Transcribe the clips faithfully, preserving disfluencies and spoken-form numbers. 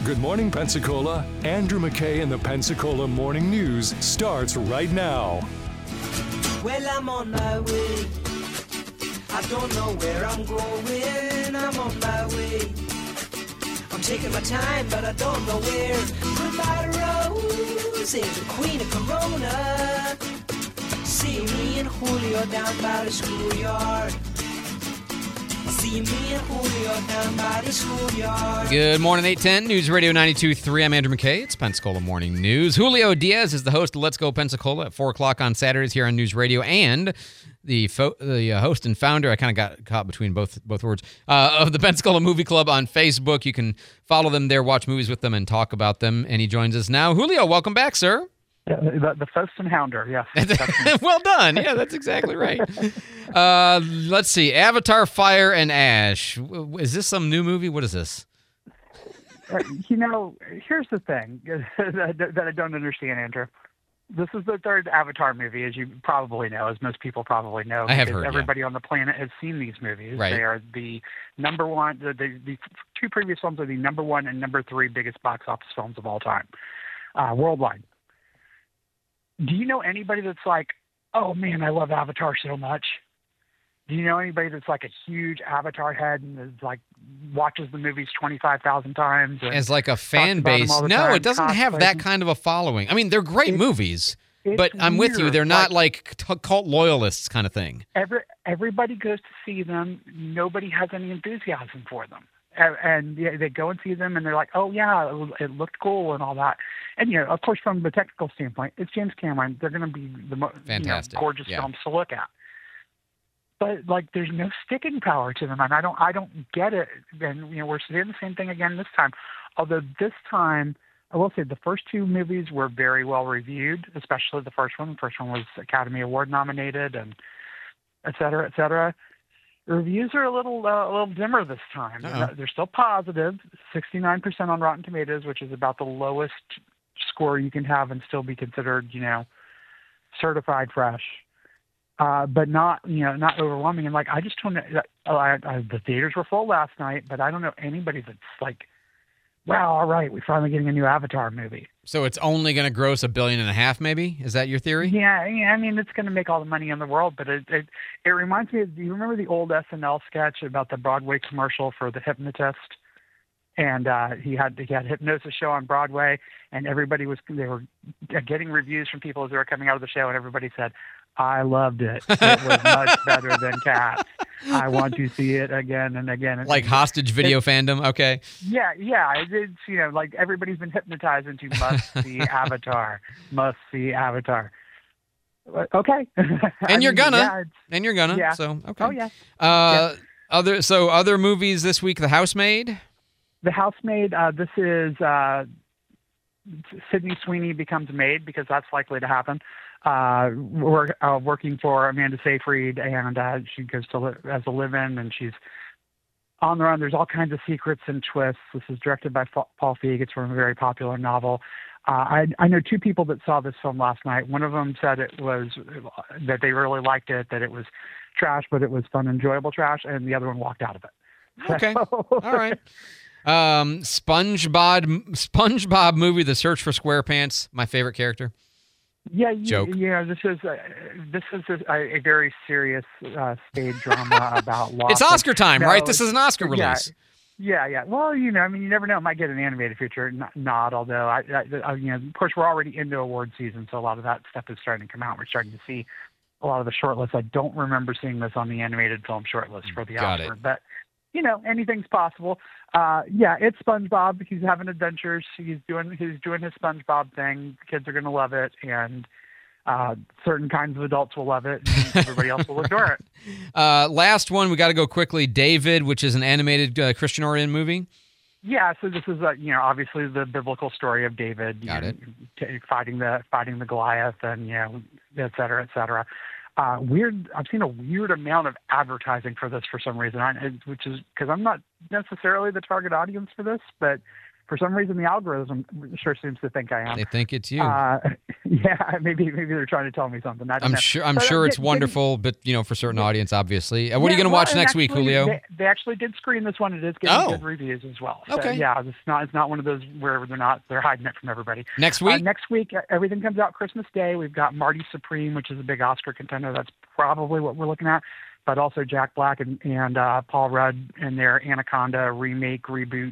Good morning, Pensacola. Andrew McKay and the Pensacola Morning News starts right now. Well, I'm on my way. I don't know where I'm going. I'm on my way. I'm taking my time, but I don't know where. Goodbye, Rose is the queen of Corona. See me and Julio down by the schoolyard. See me and Julio down by the schoolyard. Good morning, eight ten, News Radio ninety-two point three. I'm Andrew McKay. It's Pensacola Morning News. Julio Diaz is the host of Let's Go Pensacola at four o'clock on Saturdays here on News Radio, and the fo- the uh, host and founder, I kind of got caught between both both words, uh, of the Pensacola Movie Club on Facebook. You can follow them there, watch movies with them, and talk about them. And he joins us now. Julio, welcome back, sir. Yeah, the, the Faust and Hounder, yes. Well done. Yeah, that's exactly right. Uh, let's see. Avatar, Fire, and Ash. Is this some new movie? What is this? Uh, you know, here's the thing that, that I don't understand, Andrew. This is the third Avatar movie, as you probably know, as most people probably know. I have heard, Everybody yeah. on the planet has seen these movies. Right. They are the number one, the, the, the two previous films are the number one and number three biggest box office films of all time, uh, worldwide. Do you know anybody that's like, oh, man, I love Avatar so much? Do you know anybody that's like a huge Avatar head and is like watches the movies twenty-five thousand times? As like a fan base. No, time, it doesn't have that kind of a following. I mean, they're great it, movies, but I'm weird. with you. They're not like, like cult loyalists kind of thing. Every, everybody goes to see them. Nobody has any enthusiasm for them. And, and yeah, they go and see them, and they're like, oh, yeah, it, it looked cool and all that. And, you know, of course, from the technical standpoint, it's James Cameron. They're going to be the most Fantastic. You know, gorgeous yeah. films to look at. But, like, there's no sticking power to them, and I don't I don't get it. And, you know, we're doing the same thing again this time. Although this time, I will say the first two movies were very well reviewed, especially the first one. The first one was Academy Award nominated, and et cetera, et cetera. The reviews are a little uh, a little dimmer this time. Uh-oh. They're still positive, sixty-nine percent on Rotten Tomatoes, which is about the lowest score you can have and still be considered, you know, certified fresh. Uh, but not, you know, not overwhelming. And like, I just don't know. I, I, the theaters were full last night, but I don't know anybody that's like, wow, all right, we're finally getting a new Avatar movie. So it's only going to gross a billion and a half, maybe? Is that your theory? Yeah, yeah. I mean, it's going to make all the money in the world, but it, it it reminds me of, do you remember the old S N L sketch about the Broadway commercial for the hypnotist? And uh, he had he had a hypnosis show on Broadway, and everybody was they were getting reviews from people as they were coming out of the show, and everybody said, "I loved it. It was much better than Cats. I want to see it again and again." And like hostage video it, fandom? Okay. Yeah, yeah. It's, you know, like everybody's been hypnotized into must-see Avatar, must-see Avatar. Okay. And you're mean, gonna. Yeah, and you're gonna. Yeah. So, okay. Oh, yeah. Uh, yeah. Other So other movies this week, The Housemaid? The Housemaid, uh, this is uh, Sydney Sweeney becomes maid, because that's likely to happen. Uh, we're uh, working for Amanda Seyfried, and uh, she goes to li- as a live-in, and she's on the run. There's all kinds of secrets and twists. This is directed by Fa- Paul Feig. It's from a very popular novel. Uh, I, I know two people that saw this film last night. One of them said it was that they really liked it, that it was trash, but it was fun, enjoyable trash, and the other one walked out of it. Okay. All right. Um, SpongeBob, SpongeBob movie, The Search for SquarePants. My favorite character. Yeah, you, Joke. Yeah, this is a, this is a, a very serious uh, stage drama about loss. It's Oscar time, no, right? This is an Oscar yeah, release. Yeah, yeah. Well, you know, I mean, you never know. It might get an animated feature. Not, not although I, I, I, you know, of course, we're already into award season, so a lot of that stuff is starting to come out. We're starting to see a lot of the shortlists. I don't remember seeing this on the animated film shortlist for the Got Oscar, it. but you know, anything's possible. Uh, yeah, it's SpongeBob. He's having adventures. He's doing he's doing his SpongeBob thing. Kids are going to love it, and uh, certain kinds of adults will love it, and everybody else will adore it. Uh, last one, we got to go quickly. David, which is an animated uh, Christian-oriented movie. Yeah, so this is, uh, you know, obviously the biblical story of David, Got you it. know, t- fighting the fighting the Goliath, and you know, et cetera, et cetera. Uh, weird. I've seen a weird amount of advertising for this for some reason, I, which is because I'm not necessarily the target audience for this, but For some reason, the algorithm sure seems to think I am. They think it's you. Uh, yeah, maybe maybe they're trying to tell me something. I don't I'm know. sure. I'm But, uh, sure it's get- wonderful, but you know, for certain audience, obviously. Uh, what are you Yeah, going to well, watch and next week, actually, Julio? They, they actually did screen this one. It is getting Oh. good reviews as well. So, Okay. yeah, it's not it's not one of those where they're not they're hiding it from everybody. Next Uh, week? next week, uh, everything comes out Christmas Day. We've got Marty Supreme, which is a big Oscar contender. That's probably what we're looking at. But also Jack Black and, and uh, Paul Rudd in their Anaconda remake, reboot,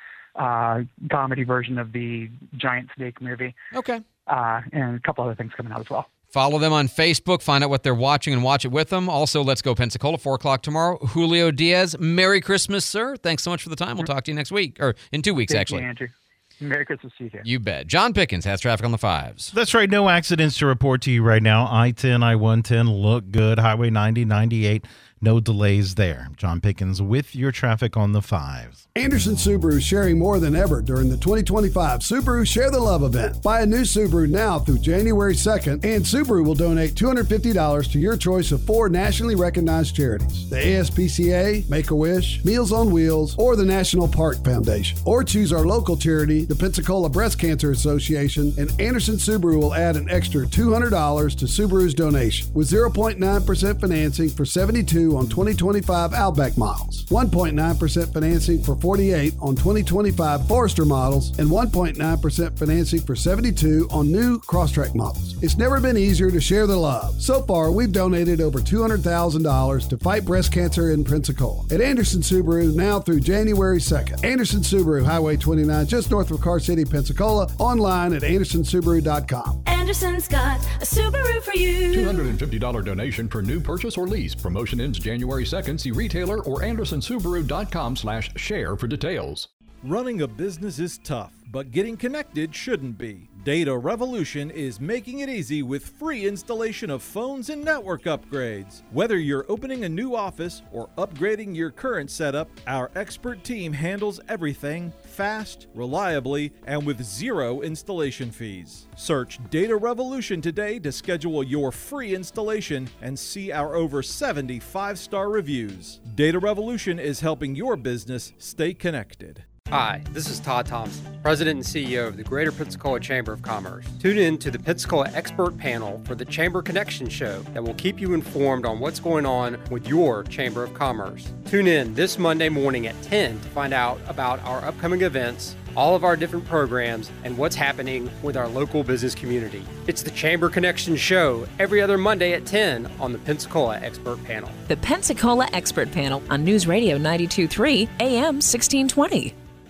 uh, comedy version of the Giant Snake movie. Okay. Uh, and a couple other things coming out as well. Follow them on Facebook. Find out what they're watching and watch it with them. Also, Let's Go Pensacola, four o'clock tomorrow. Julio Diaz, Merry Christmas, sir. Thanks so much for the time. We'll talk to you next week, or in two weeks, Thank actually. you, Andrew. Merry Christmas to you too. You bet. John Pickens has traffic on the fives. That's right. No accidents to report to you right now. I ten, I one ten look good. Highway ninety, ninety-eight, no delays there. John Pickens with your traffic on the fives. Anderson Subaru is sharing more than ever during the twenty twenty-five Subaru Share the Love event. Buy a new Subaru now through January second, and Subaru will donate two hundred fifty dollars to your choice of four nationally recognized charities: the A S P C A, Make-A-Wish, Meals on Wheels, or the National Park Foundation. Or choose our local charity, the Pensacola Breast Cancer Association, and Anderson Subaru will add an extra two hundred dollars to Subaru's donation, with zero point nine percent financing for seventy-two on twenty twenty-five Outback models, one point nine percent financing for forty-eight on twenty twenty-five Forester models, and one point nine percent financing for seventy-two on new Crosstrek models. It's never been easier to share the love. So far, we've donated over two hundred thousand dollars to fight breast cancer in Pensacola. At Anderson Subaru, now through January second. Anderson Subaru, Highway twenty-nine, just north of Car City, Pensacola, online at anderson subaru dot com. Anderson's got a Subaru for you. two hundred fifty dollars donation per new purchase or lease. Promotion ends January second. See retailer or anderson subaru dot com slash share for details. Running a business is tough, but getting connected shouldn't be. Data Revolution is making it easy with free installation of phones and network upgrades. Whether you're opening a new office or upgrading your current setup, our expert team handles everything fast, reliably, and with zero installation fees. Search Data Revolution today to schedule your free installation and see our over seventy five-star reviews. Data Revolution is helping your business stay connected. Hi, this is Todd Thompson, President and C E O of the Greater Pensacola Chamber of Commerce. Tune in to the Pensacola Expert Panel for the Chamber Connection Show that will keep you informed on what's going on with your Chamber of Commerce. Tune in this Monday morning at ten to find out about our upcoming events, all of our different programs, and what's happening with our local business community. It's the Chamber Connection Show every other Monday at ten on the Pensacola Expert Panel. The Pensacola Expert Panel on News Radio ninety-two point three A M sixteen twenty.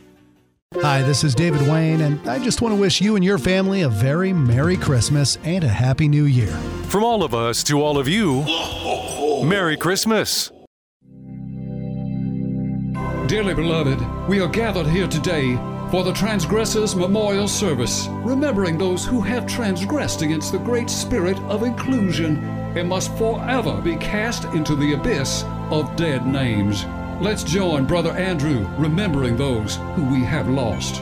Hi, this is David Wayne, and I just want to wish you and your family a very Merry Christmas and a Happy New Year. From all of us to all of you, Merry Christmas. Dearly beloved, we are gathered here today for the Transgressors Memorial Service, remembering those who have transgressed against the great spirit of inclusion and must forever be cast into the abyss of dead names. Let's join Brother Andrew remembering those who we have lost.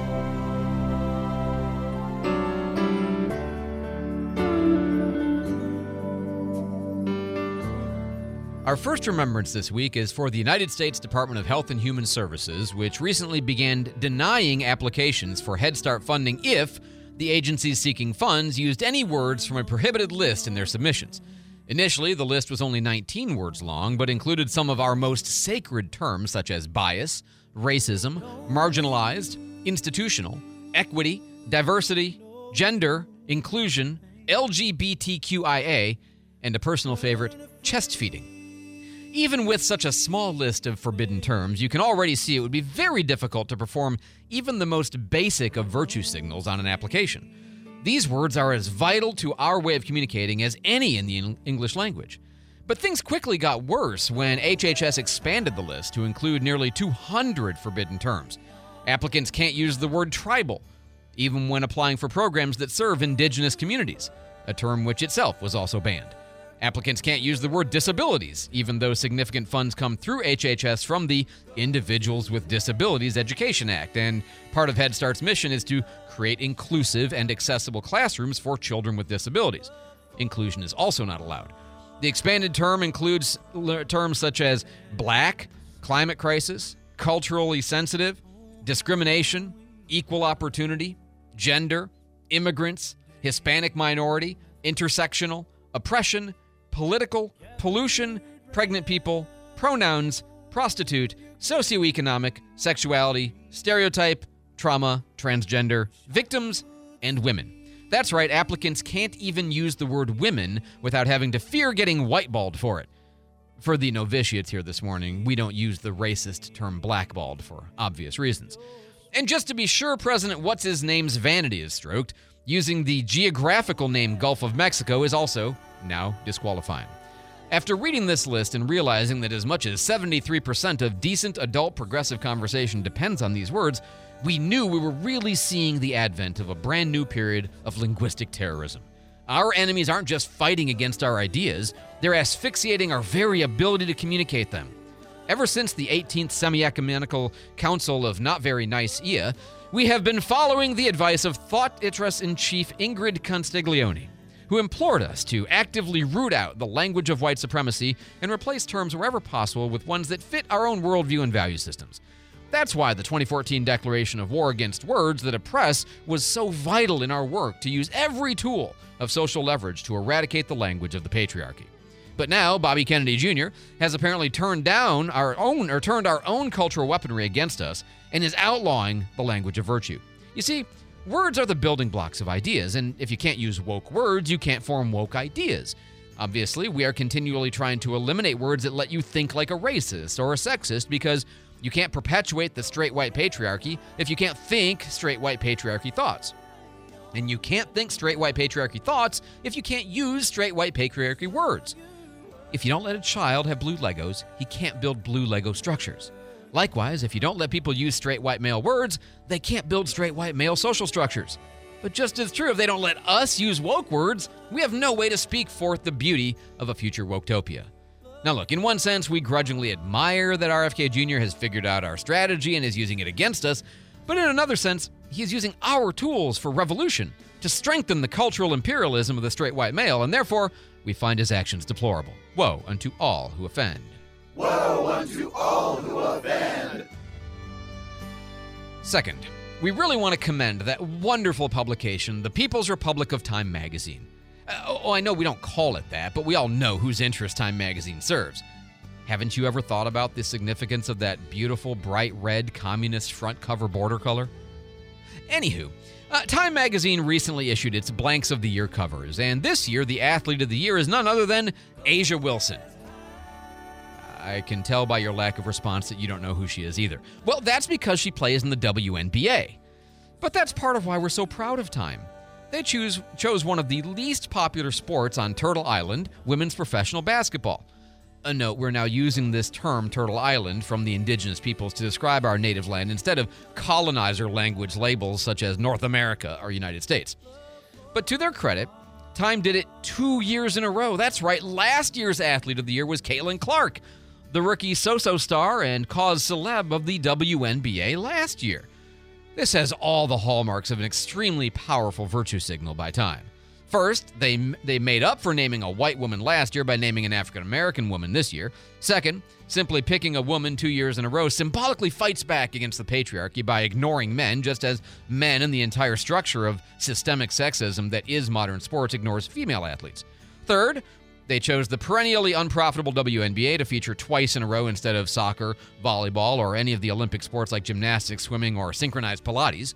Our first remembrance this week is for the United States Department of Health and Human Services, which recently began denying applications for Head Start funding if the agencies seeking funds used any words from a prohibited list in their submissions. Initially, the list was only nineteen words long, but included some of our most sacred terms such as bias, racism, marginalized, institutional, equity, diversity, gender, inclusion, L G B T Q I A, and a personal favorite, chest feeding. Even with such a small list of forbidden terms, you can already see it would be very difficult to perform even the most basic of virtue signals on an application. These words are as vital to our way of communicating as any in the English language. But things quickly got worse when H H S expanded the list to include nearly two hundred forbidden terms. Applicants can't use the word tribal, even when applying for programs that serve indigenous communities, a term which itself was also banned. Applicants can't use the word disabilities, even though significant funds come through H H S from the Individuals with Disabilities Education Act, and part of Head Start's mission is to create inclusive and accessible classrooms for children with disabilities. Inclusion is also not allowed. The expanded term includes terms such as black, climate crisis, culturally sensitive, discrimination, equal opportunity, gender, immigrants, Hispanic minority, intersectional, oppression, political, pollution, pregnant people, pronouns, prostitute, socioeconomic, sexuality, stereotype, trauma, transgender, victims, and women. That's right, applicants can't even use the word women without having to fear getting whiteballed for it. For the novitiates here this morning, we don't use the racist term blackballed for obvious reasons. And just to be sure President What's-His-Name's vanity is stroked, using the geographical name Gulf of Mexico is also now disqualifying. After reading this list and realizing that as much as seventy-three percent of decent adult progressive conversation depends on these words, we knew we were really seeing the advent of a brand new period of linguistic terrorism. Our enemies aren't just fighting against our ideas, they're asphyxiating our very ability to communicate them. Ever since the eighteenth Semi-Ecumenical Council of Not Very Nice I A, we have been following the advice of Thought-Itrus-in-Chief Ingrid Constiglione, who implored us to actively root out the language of white supremacy and replace terms wherever possible with ones that fit our own worldview and value systems. That's why the twenty fourteen Declaration of War Against Words That Oppress was so vital in our work to use every tool of social leverage to eradicate the language of the patriarchy. But now, Bobby Kennedy Junior has apparently turned down our own, or turned our own cultural weaponry against us and is outlawing the language of virtue. You see, words are the building blocks of ideas, and if you can't use woke words, you can't form woke ideas. Obviously, we are continually trying to eliminate words that let you think like a racist or a sexist because you can't perpetuate the straight white patriarchy if you can't think straight white patriarchy thoughts. And you can't think straight white patriarchy thoughts if you can't use straight white patriarchy words. If you don't let a child have blue Legos, he can't build blue Lego structures. Likewise, if you don't let people use straight white male words, they can't build straight white male social structures. But just as true, if they don't let us use woke words, we have no way to speak forth the beauty of a future woketopia. Now look, in one sense, we grudgingly admire that R F K Junior has figured out our strategy and is using it against us, but in another sense, he is using our tools for revolution to strengthen the cultural imperialism of the straight white male, and therefore, we find his actions deplorable. Woe unto all who offend. Woe unto all who offend. Second, we really want to commend that wonderful publication, The People's Republic of Time magazine. Uh, oh, I know we don't call it that, but we all know whose interest Time magazine serves. Haven't you ever thought about the significance of that beautiful bright red communist front cover border color? Anywho, uh, Time magazine recently issued its Blanks of the Year covers, and this year the athlete of the year is none other than A'ja Wilson. I can tell by your lack of response that you don't know who she is either. Well, that's because she plays in the W N B A. But that's part of why we're so proud of Time. They choose, chose one of the least popular sports on Turtle Island, women's professional basketball. A note, we're now using this term, Turtle Island, from the indigenous peoples to describe our native land instead of colonizer language labels such as North America or United States. But to their credit, Time did it two years in a row. That's right, last year's Athlete of the Year was Caitlin Clark, the rookie so-so star and cause celeb of the W N B A last year. This has all the hallmarks of an extremely powerful virtue signal by Time. First, they they made up for naming a white woman last year by naming an African-American woman this year. Second, simply picking a woman two years in a row symbolically fights back against the patriarchy by ignoring men, just as men and the entire structure of systemic sexism that is modern sports ignores female athletes. Third, they chose the perennially unprofitable W N B A to feature twice in a row instead of soccer, volleyball, or any of the Olympic sports like gymnastics, swimming, or synchronized Pilates.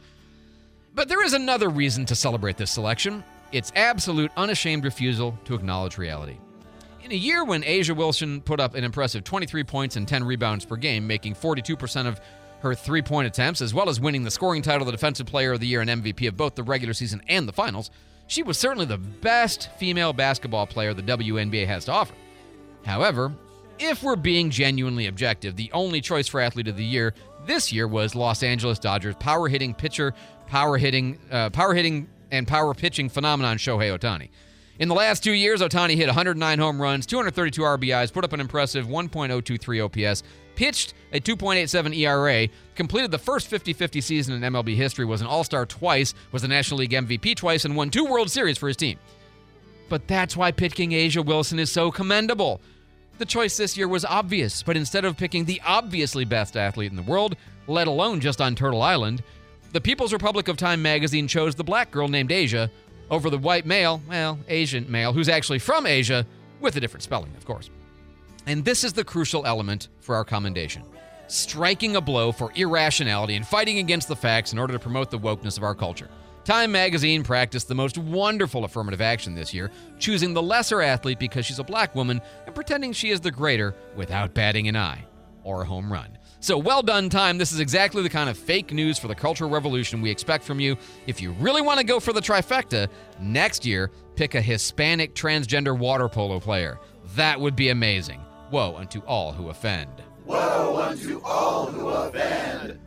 But there is another reason to celebrate this selection. Its absolute unashamed refusal to acknowledge reality. In a year when A'ja Wilson put up an impressive twenty-three points and ten rebounds per game, making forty-two percent of her three-point attempts, as well as winning the scoring title, the Defensive Player of the Year, and M V P of both the regular season and the finals, she was certainly the best female basketball player the W N B A has to offer. However, if we're being genuinely objective, the only choice for Athlete of the Year this year was Los Angeles Dodgers power-hitting pitcher, power-hitting, uh, power-hitting, and power pitching phenomenon Shohei Ohtani. In the last two years, Ohtani hit one hundred nine home runs, two hundred thirty-two R B Is, put up an impressive one point oh two three O P S, pitched a two point eight seven E R A, completed the first fifty-fifty season in M L B history, was an All-Star twice, was the National League M V P twice, and won two World Series for his team. But that's why picking A'ja Wilson is so commendable. The choice this year was obvious, but instead of picking the obviously best athlete in the world, let alone just on Turtle Island, The People's Republic of Time magazine chose the black girl named Asia over the white male, well, Asian male, who's actually from Asia, with a different spelling, of course. And this is the crucial element for our commendation. Striking a blow for irrationality and fighting against the facts in order to promote the wokeness of our culture. Time magazine practiced the most wonderful affirmative action this year, choosing the lesser athlete because she's a black woman and pretending she is the greater without batting an eye or a home run. So well done, Time. This is exactly the kind of fake news for the Cultural Revolution we expect from you. If you really want to go for the trifecta, next year, pick a Hispanic transgender water polo player. That would be amazing. Woe unto all who offend. Woe unto all who offend.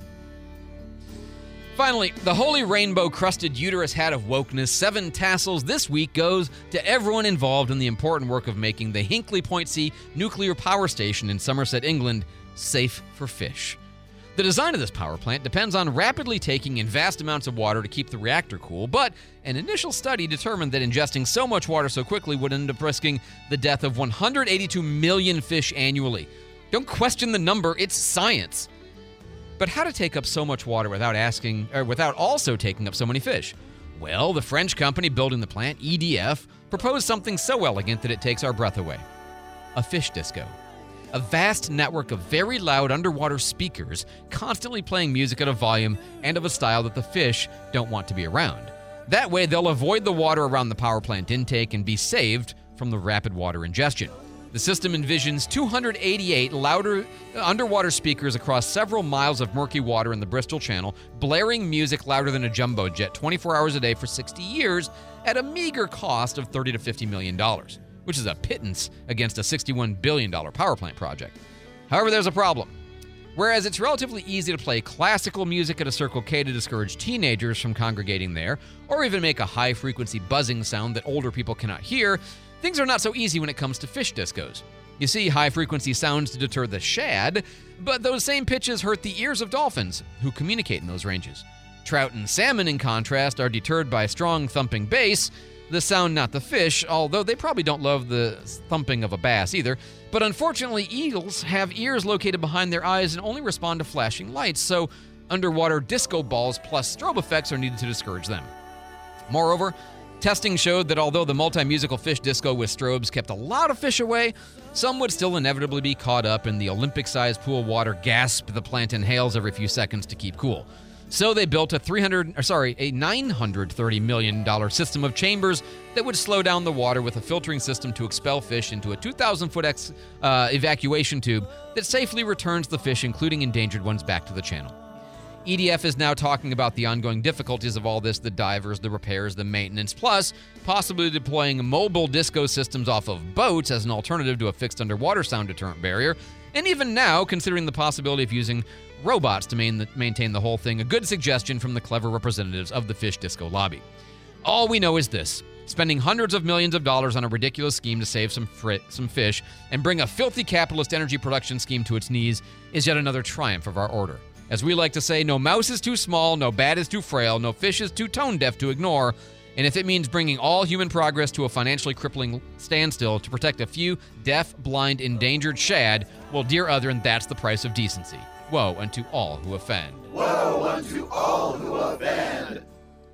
Finally, the holy rainbow-crusted uterus hat of wokeness, seven tassels this week, goes to everyone involved in the important work of making the Hinkley Point C nuclear power station in Somerset, England, safe for fish. The design of this power plant depends on rapidly taking in vast amounts of water to keep the reactor cool, but an initial study determined that ingesting so much water so quickly would end up risking the death of one hundred eighty-two million fish annually. Don't question the number, it's science. But how to take up so much water without asking, or without also taking up so many fish? Well, the French company building the plant, E D F, proposed something so elegant that it takes our breath away. A fish disco. A vast network of very loud underwater speakers constantly playing music at a volume and of a style that the fish don't want to be around. That way, they'll avoid the water around the power plant intake and be saved from the rapid water ingestion. The system envisions two hundred eighty-eight louder underwater speakers across several miles of murky water in the Bristol Channel, blaring music louder than a jumbo jet twenty-four hours a day for sixty years at a meager cost of thirty to fifty million dollars, which is a pittance against a sixty-one billion dollars power plant project. However, there's a problem. Whereas it's relatively easy to play classical music at a Circle K to discourage teenagers from congregating there, or even make a high-frequency buzzing sound that older people cannot hear, things are not so easy when it comes to fish discos. You see, high-frequency sounds to deter the shad, but those same pitches hurt the ears of dolphins, who communicate in those ranges. Trout and salmon, in contrast, are deterred by strong thumping bass, the sound not the fish, although they probably don't love the thumping of a bass either. But unfortunately, eels have ears located behind their eyes and only respond to flashing lights, so underwater disco balls plus strobe effects are needed to discourage them. Moreover, testing showed that although the multi-musical fish disco with strobes kept a lot of fish away, some would still inevitably be caught up in the Olympic-sized pool water gasp the plant inhales every few seconds to keep cool. So they built a three hundred, or sorry, a nine hundred thirty million dollars system of chambers that would slow down the water with a filtering system to expel fish into a two thousand foot ex, uh, evacuation tube that safely returns the fish, including endangered ones, back to the channel. E D F is now talking about the ongoing difficulties of all this, the divers, the repairs, the maintenance, plus possibly deploying mobile disco systems off of boats as an alternative to a fixed underwater sound deterrent barrier, and even now considering the possibility of using robots to main the, maintain the whole thing, a good suggestion from the clever representatives of the fish disco lobby. All we know is this: spending hundreds of millions of dollars on a ridiculous scheme to save some frit, some fish and bring a filthy capitalist energy production scheme to its knees is yet another triumph of our order. As we like to say, no mouse is too small, no bat is too frail, no fish is too tone-deaf to ignore, and if it means bringing all human progress to a financially crippling standstill to protect a few deaf, blind, endangered shad, well, dear Othrin, that's the price of decency. Woe unto all who offend. Woe unto all who offend.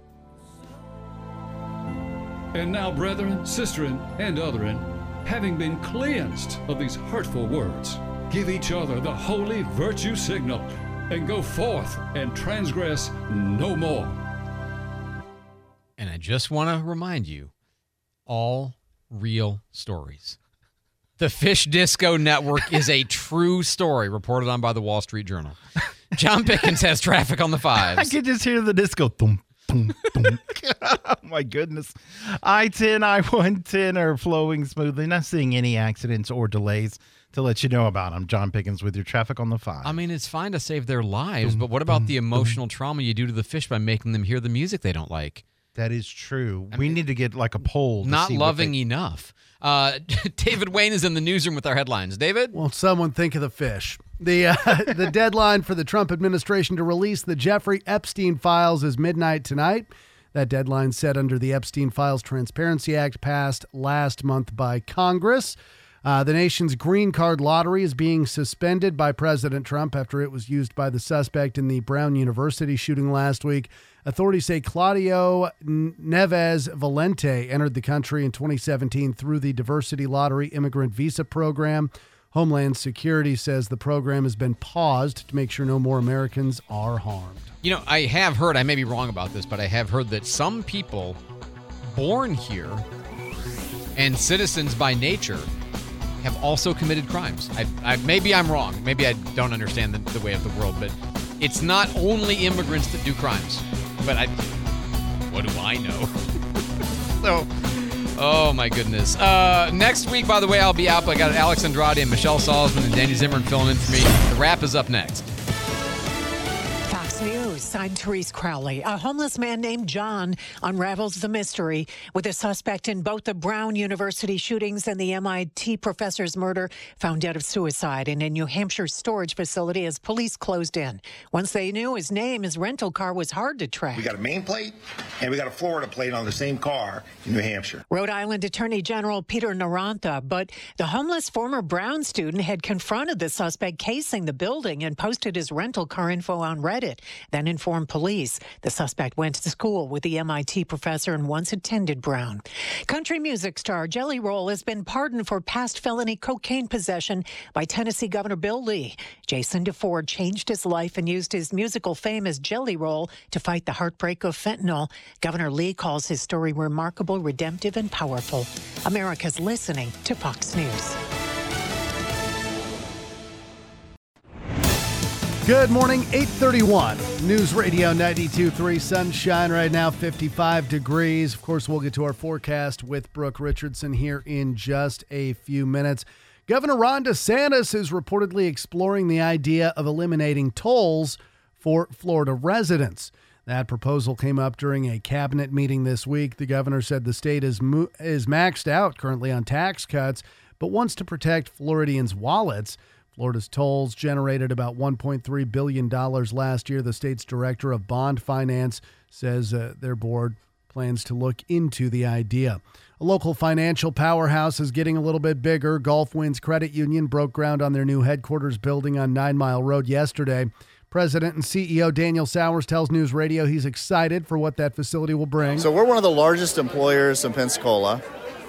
And now, brethren, sisterin, and otherin, having been cleansed of these hurtful words, give each other the holy virtue signal, and go forth and transgress no more. And I just want to remind you, all real stories. The Fish Disco Network is a true story reported on by the Wall Street Journal. John Pickens has traffic on the fives. I could just hear the disco. Thump, thump, thump. Oh, my goodness. I ten, I one ten are flowing smoothly. Not seeing any accidents or delays to let you know about them. John Pickens with your traffic on the five. I mean, it's fine to save their lives, but what about the emotional trauma you do to the fish by making them hear the music they don't like? That is true. I we mean, need to get like a poll. To not see loving they... enough. Uh, David Wayne is in the newsroom with our headlines. David? Well, someone think of the fish. The uh, the deadline for the Trump administration to release the Jeffrey Epstein files is midnight tonight. That deadline set under the Epstein Files Transparency Act passed last month by Congress. Uh, the nation's green card lottery is being suspended by President Trump after it was used by the suspect in the Brown University shooting last week. Authorities say Claudio Neves Valente entered the country in twenty seventeen through the Diversity Lottery Immigrant Visa Program. Homeland Security says the program has been paused to make sure no more Americans are harmed. You know, I have heard, I may be wrong about this, but I have heard that some people born here and citizens by nature have also committed crimes. I, I, maybe I'm wrong. Maybe I don't understand the, the way of the world, but it's not only immigrants that do crimes. But I, what do I know? So, oh my goodness. Uh, next week, by the way, I'll be out. I got Alex Andrade and Michelle Salzman and Danny Zimmern filling in for me. The wrap is up next. Fox News, I'm Therese Crowley. A homeless man named John unravels the mystery with a suspect in both the Brown University shootings and the M I T professor's murder found dead of suicide in a New Hampshire storage facility as police closed in. Once they knew his name, his rental car was hard to track. We got a main plate and we got a Florida plate on the same car in New Hampshire. Rhode Island Attorney General Peter Narantha, but the homeless former Brown student had confronted the suspect casing the building and posted his rental car info on Reddit. Then informed police. The suspect went to school with the M I T professor and once attended Brown. Country music star Jelly Roll has been pardoned for past felony cocaine possession by Tennessee Governor Bill Lee. Jason DeFord changed his life and used his musical fame as Jelly Roll to fight the heartbreak of fentanyl. Governor Lee calls his story remarkable, redemptive, and powerful. America's listening to Fox News. Good morning, eight thirty-one. News Radio ninety-two point three. Sunshine right now, fifty-five degrees. Of course, we'll get to our forecast with Brooke Richardson here in just a few minutes. Governor Ron DeSantis is reportedly exploring the idea of eliminating tolls for Florida residents. That proposal came up during a cabinet meeting this week. The governor said the state is mo- is maxed out currently on tax cuts, but wants to protect Floridians' wallets. Florida's tolls generated about one point three billion dollars last year. The state's director of bond finance says uh, their board plans to look into the idea. A local financial powerhouse is getting a little bit bigger. Gulfwinds Credit Union broke ground on their new headquarters building on Nine Mile Road yesterday. President and C E O Daniel Sowers tells News Radio he's excited for what that facility will bring. So we're one of the largest employers in Pensacola.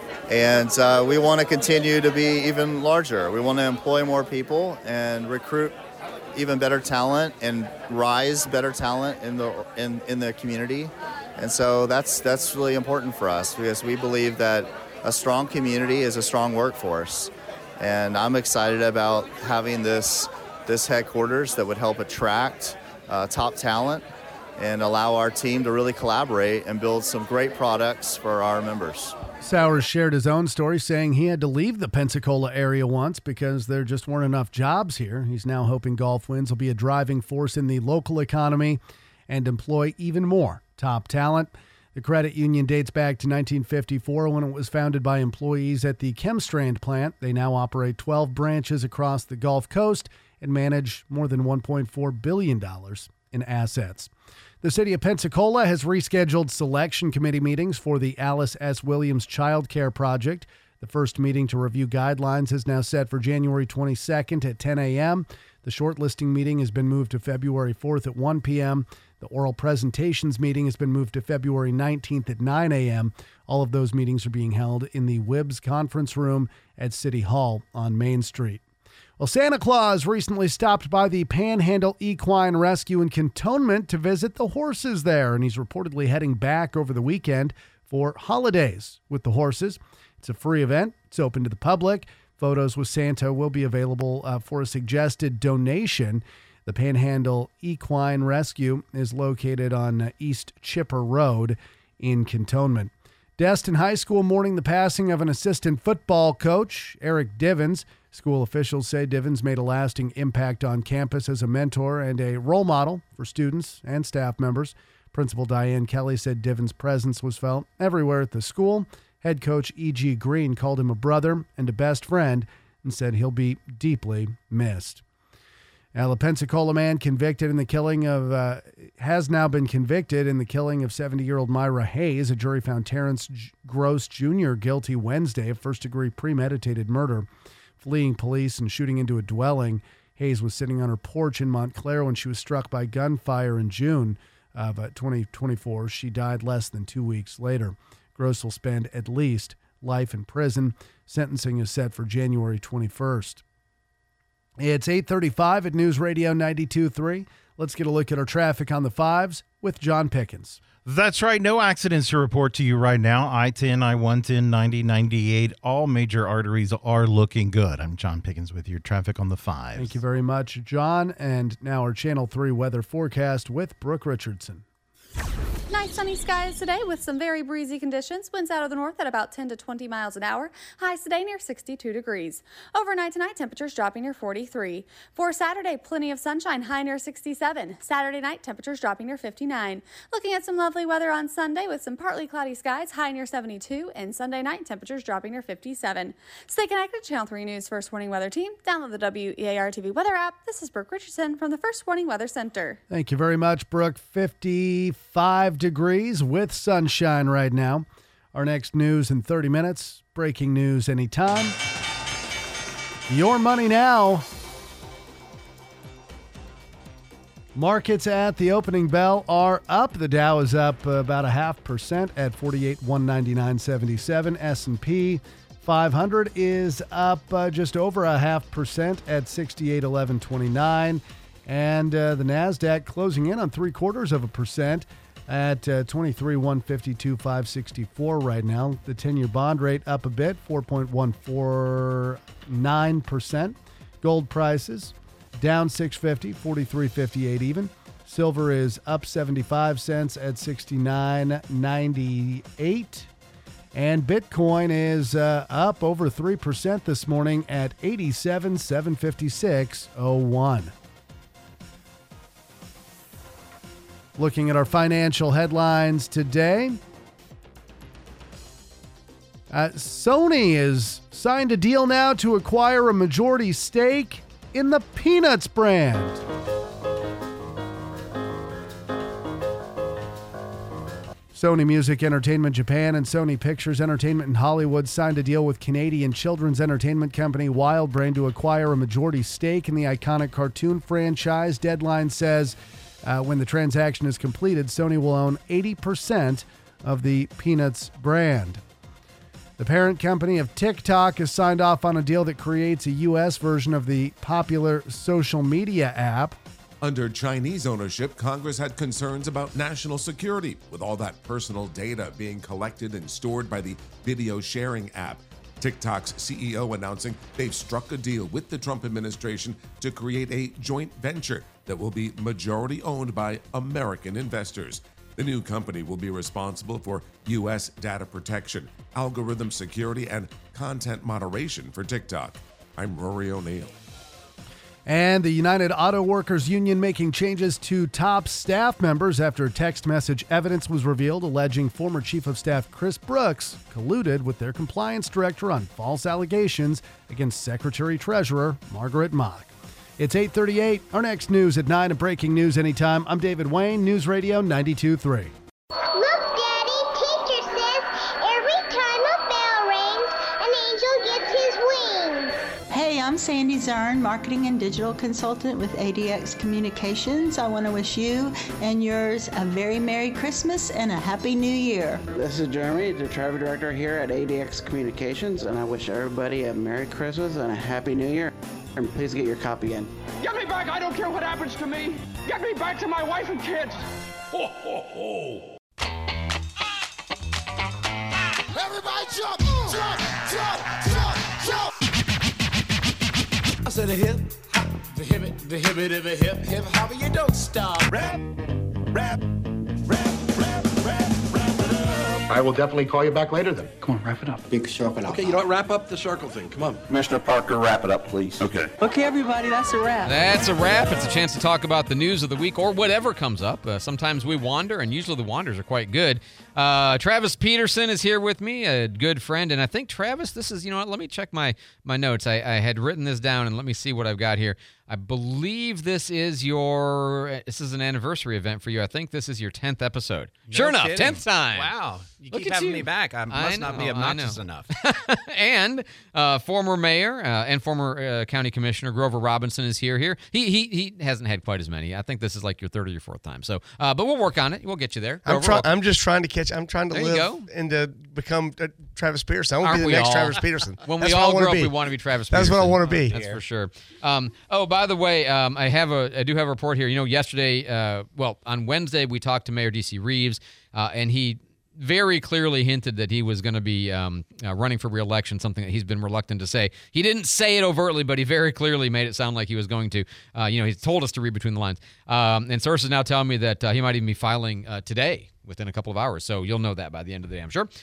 And uh, we want to continue to be even larger. We want to employ more people and recruit even better talent and rise better talent in the in, in the community. And so that's that's really important for us because we believe that a strong community is a strong workforce. And I'm excited about having this this headquarters that would help attract uh, top talent and allow our team to really collaborate and build some great products for our members. Sowers shared his own story, saying he had to leave the Pensacola area once because there just weren't enough jobs here. He's now hoping Gulfwinds will be a driving force in the local economy and employ even more top talent. The credit union dates back to nineteen fifty-four when it was founded by employees at the Chemstrand plant. They now operate twelve branches across the Gulf Coast and manage more than one point four billion dollars in assets. The city of Pensacola has rescheduled selection committee meetings for the Alice S. Williams Child Care Project. The first meeting to review guidelines is now set for January twenty-second at ten a.m. The shortlisting meeting has been moved to February fourth at one p.m. The oral presentations meeting has been moved to February nineteenth at nine a.m. All of those meetings are being held in the W I B S conference room at City Hall on Main Street. Well, Santa Claus recently stopped by the Panhandle Equine Rescue in Cantonment to visit the horses there, and he's reportedly heading back over the weekend for holidays with the horses. It's a free event. It's open to the public. Photos with Santa will be available uh, for a suggested donation. The Panhandle Equine Rescue is located on uh, East Chipper Road in Cantonment. Destin High School mourning the passing of an assistant football coach, Eric Divins. School officials say Divins made a lasting impact on campus as a mentor and a role model for students and staff members. Principal Diane Kelly said Divins' presence was felt everywhere at the school. Head coach E G. Green called him a brother and a best friend and said he'll be deeply missed. Now, the Pensacola man convicted in the killing of, uh, has now been convicted in the killing of seventy-year-old Myra Hayes. A jury found Terrence J- Gross Junior guilty Wednesday of first-degree premeditated murder, fleeing police and shooting into a dwelling. Hayes was sitting on her porch in Montclair when she was struck by gunfire in June of uh, twenty twenty-four. She died less than two weeks later. Gross will spend at least life in prison. Sentencing is set for January twenty-first. It's eight thirty-five at News Radio ninety-two point three. Let's get a look at our traffic on the fives with John Pickens. That's right. No accidents to report to you right now. I ten, I one ten, ninety, ninety-eight. All major arteries are looking good. I'm John Pickens with your traffic on the fives. Thank you very much, John. And now our Channel three weather forecast with Brooke Richardson. Nice sunny skies today with some very breezy conditions. Winds out of the north at about ten to twenty miles an hour. Highs today near sixty-two degrees. Overnight tonight, temperatures dropping near forty-three. For Saturday, plenty of sunshine, high near sixty-seven. Saturday night, temperatures dropping near fifty-nine. Looking at some lovely weather on Sunday with some partly cloudy skies, high near seventy-two. And Sunday night, temperatures dropping near fifty-seven. Stay connected to Channel three News First Warning Weather Team. Download the W E A R T V weather app. This is Brooke Richardson from the First Warning Weather Center. Thank you very much, Brooke. fifty-five degrees with sunshine right now. Our next news in thirty minutes. Breaking news anytime. Your money now. Markets at the opening bell are up. The Dow is up about a half percent at forty-eight one ninety-nine seventy-seven. S and P five hundred is up uh, just over a half percent at sixty-eight eleven twenty-nine. And uh, the NASDAQ closing in on three quarters of a percent at uh, twenty-three one fifty-two five sixty-four right now. The ten-year bond rate up a bit, four point one four nine percent. Gold prices down six fifty, forty-three fifty-eight even. Silver is up seventy-five cents at sixty-nine ninety-eight. And Bitcoin is uh, up over three percent this morning at eighty-seven seven fifty-six oh one. Looking at our financial headlines today, uh, Sony has signed a deal now to acquire a majority stake in the Peanuts brand. Sony Music Entertainment Japan and Sony Pictures Entertainment in Hollywood signed a deal with Canadian children's entertainment company WildBrain to acquire a majority stake in the iconic cartoon franchise. Deadline says Uh, when the transaction is completed, Sony will own eighty percent of the Peanuts brand. The parent company of TikTok has signed off on a deal that creates a U S version of the popular social media app. Under Chinese ownership, Congress had concerns about national security, with all that personal data being collected and stored by the video sharing app. TikTok's C E O announcing they've struck a deal with the Trump administration to create a joint venture that will be majority owned by American investors. The new company will be responsible for U S data protection, algorithm security, and content moderation for TikTok. I'm Rory O'Neill. And the United Auto Workers Union making changes to top staff members after text message evidence was revealed alleging former Chief of Staff Chris Brooks colluded with their compliance director on false allegations against Secretary-Treasurer Margaret Mock. It's eight thirty-eight. Our next news at nine and breaking news anytime. I'm David Wayne, News Radio ninety-two point three. Look, Daddy, teacher says every time a bell rings, an angel gets his wings. Hey, I'm Sandy Zern, Marketing and Digital Consultant with A D X Communications. I want to wish you and yours a very Merry Christmas and a Happy New Year. This is Jeremy, the Travel Director here at A D X Communications, and I wish everybody a Merry Christmas and a Happy New Year. And please get your copy in. Get me back, I don't care what happens to me. Get me back to my wife and kids. Ho, ho, ho. Everybody jump, jump, jump, jump, jump. I said a hip, hop, the hip it, the hip it, the hip, hip, hop, you don't stop. Rap, rap, rap, rap, rap, rap it up. I will definitely call you back later then. Come on, wrap it up. Big circle out. Okay, you know what? Wrap up the circle thing. Come on. Commissioner Parker, wrap it up, please. Okay. Okay, everybody, that's a wrap. That's a wrap. It's a chance to talk about the news of the week or whatever comes up. Uh, sometimes we wander, and usually the wanders are quite good. Uh, Travis Peterson is here with me, a good friend. And I think, Travis, this is, you know what, let me check my, my notes. I, I had written this down, and let me see what I've got here. I believe this is your this is an anniversary event for you. I think this is your tenth episode. No sure enough, kidding. tenth time. Wow. You Look keep at having you. me back. I must I not know, be I obnoxious know. enough. And uh, former mayor uh, and former uh, county commissioner Grover Robinson is here. Here, he he he hasn't had quite as many. I think this is like your third or your fourth time. So, uh, but we'll work on it. We'll get you there. I'm Grover, trying. welcome. I'm just trying to catch. I'm trying to There you live go. and to become uh, Travis Peterson. I want to Aren't be the we next all? Travis Peterson. When That's we what I all wanna grow up, be. we want to be Travis That's Peterson. what I want to be. That's for sure. Um, oh, by the way, um, I have a I do have a report here. You know, yesterday, uh, well, on Wednesday, we talked to Mayor D C Reeves, uh, and he very clearly hinted that he was going to be um, uh, running for re-election, something that he's been reluctant to say. He didn't say it overtly, but he very clearly made it sound like he was going to. Uh, you know, he told us to read between the lines. Um, and sources now tell me that uh, he might even be filing uh, today within a couple of hours. So you'll know that by the end of the day, I'm sure.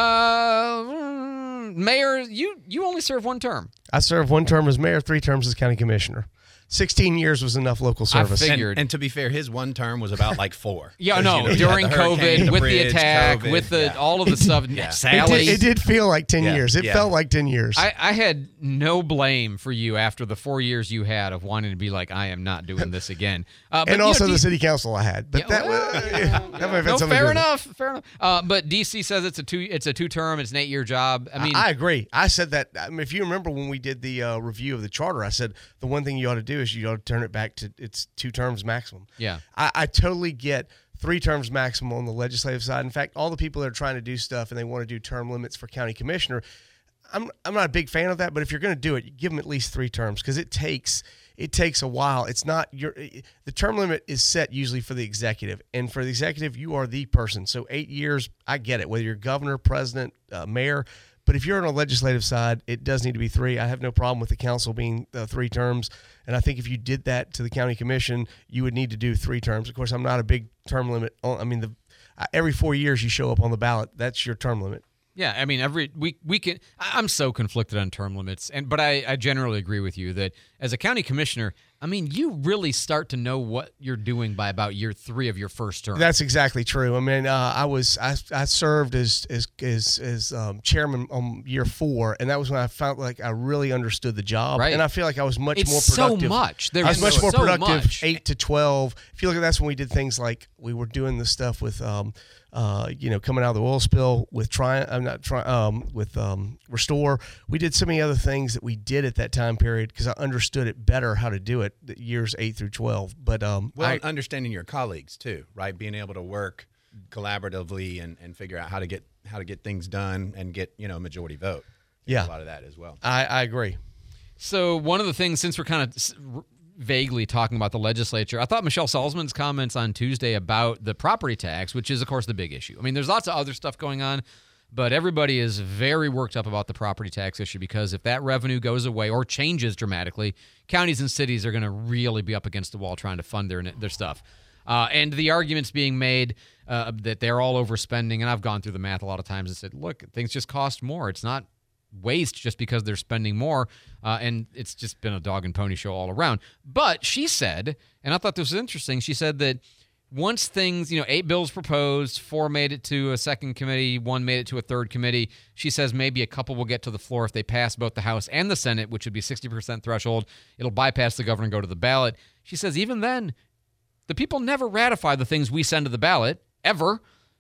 Uh, Mayor, you, you only serve one term. I served one term as mayor, three terms as county commissioner. Sixteen years was enough local service. And, and to be fair, his one term was about like four. Yeah, 'Cause, no, you know, you during had the hurricane, COVID, the with bridge, the attack, COVID, with the yeah. all of the stuff, Yeah. Sally. It did, it did feel like ten Yeah, years. It yeah. felt like ten years. I, I had no blame for you after the four years you had of wanting to be like, I am not doing this again. Uh, but, and you know, also D- the city council I had. But Yeah, that well, was that might have had no, something to do fair with it. enough, fair enough. Uh, but D C says it's a two, it's a two term, it's an eight year job. I mean, I agree. I said that. I mean, if you remember when we did the uh, review of the charter, I said the one thing you ought to do is you ought to turn it back to it's two terms maximum. Yeah. I, I totally get three terms maximum on the legislative side. In fact, all the people that are trying to do stuff and they want to do term limits for county commissioner, I'm I'm not a big fan of that. But if you're going to do it, you give them at least three terms because it takes it takes a while. It's not your the term limit is set usually for the executive, and for the executive, you are the person. So eight years, I get it. Whether you're governor, president, uh, mayor. But if you're on a legislative side, it does need to be three. I have no problem with the council being uh, three terms. And I think if you did that to the county commission, you would need to do three terms. Of course, I'm not a big term limit. On, I mean, the uh, every four years you show up on the ballot. That's your term limit. yeah, I mean, every we we can. I- I'm so conflicted on term limits, and but I, I generally agree with you that as a county commissioner, I mean, you really start to know what you're doing by about year three of your first term. That's exactly true. I mean, uh, I was I, I served as as as, as um, chairman on year four, and that was when I felt like I really understood the job. Right. And I feel like I was much It's more so productive. much. I was There's much more so productive much. eight to twelve. If you look at that's when we did things like we were doing the stuff with. Um, Uh, you know, coming out of the oil spill with try, I'm not trying, um, with um, Restore. We did so many other things that we did at that time period because I understood it better how to do it. The years eight through twelve, but um, Well, I, understanding your colleagues too, right? Being able to work collaboratively and, and figure out how to get how to get things done and get you know a majority vote. Yeah. a lot of that as well. I, I agree. So one of the things, since we're kind of s- r- vaguely talking about the legislature, I thought Michelle Salzman's comments on Tuesday about the property tax, which is, of course, the big issue. I mean, there's lots of other stuff going on, but everybody is very worked up about the property tax issue because if that revenue goes away or changes dramatically, counties and cities are going to really be up against the wall trying to fund their their stuff. Uh, and the arguments being made uh, that they're all overspending, and I've gone through the math a lot of times and said, look, things just cost more. It's not waste just because they're spending more, uh, and it's just been a dog and pony show all around. But she said, and I thought this was interesting, she said that once things, you know, eight bills proposed, four made it to a second committee, one made it to a third committee. She says maybe a couple will get to the floor if they pass both the House and the Senate, which would be sixty percent threshold. It'll bypass the governor and go to the ballot. She says even then, the people never ratify the things we send to the ballot, ever.